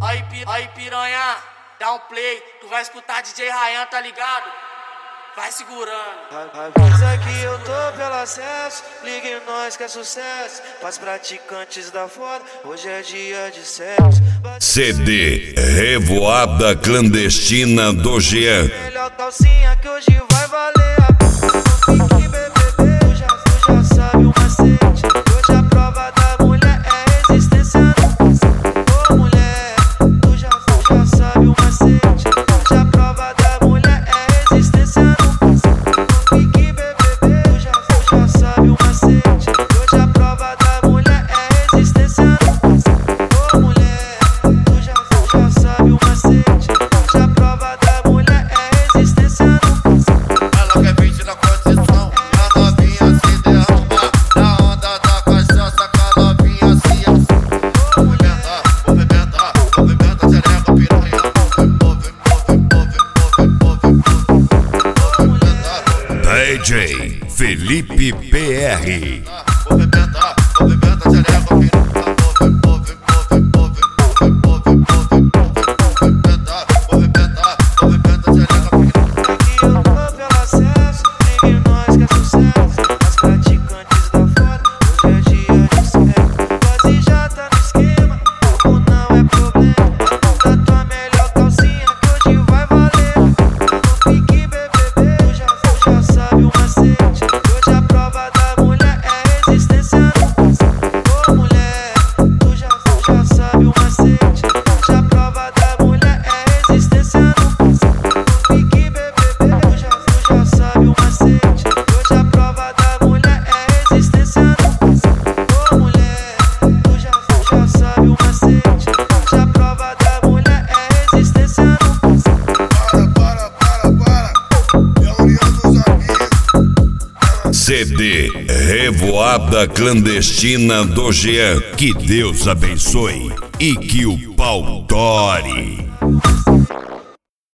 Aí piranha, dá um play, tu vai escutar DJ Ryan, tá ligado? Vai segurando. Avisa que eu tô pelo acesso, liga em nós que é sucesso. Pras praticantes da foda, hoje é dia de sexo. CD Revoada Clandestina do Jean. Melhor calcinha que hoje vai valer a pena. Fique bebê, tu já sabe o macete. Hoje a prova da mulher é resistência no. Ô mulher, tu já sabe o macete. Hoje a prova da mulher é resistência no. Fique bebê, tu já sabe o macete. Hoje a prova da mulher é resistência no. Ô mulher, tu já sabe o macete. Hoje a prova da mulher é resistência no. Ela quer 20 na condição, a novinha se derrama. Na onda da cachaça, que a novinha se movimenta, movimenta, movimenta, xereca, piranha. DJ Felipe PR. Movimenta, movimenta, xereca, piranha. CD Revoada Clandestina do Jean. Que Deus abençoe e que o pau tore.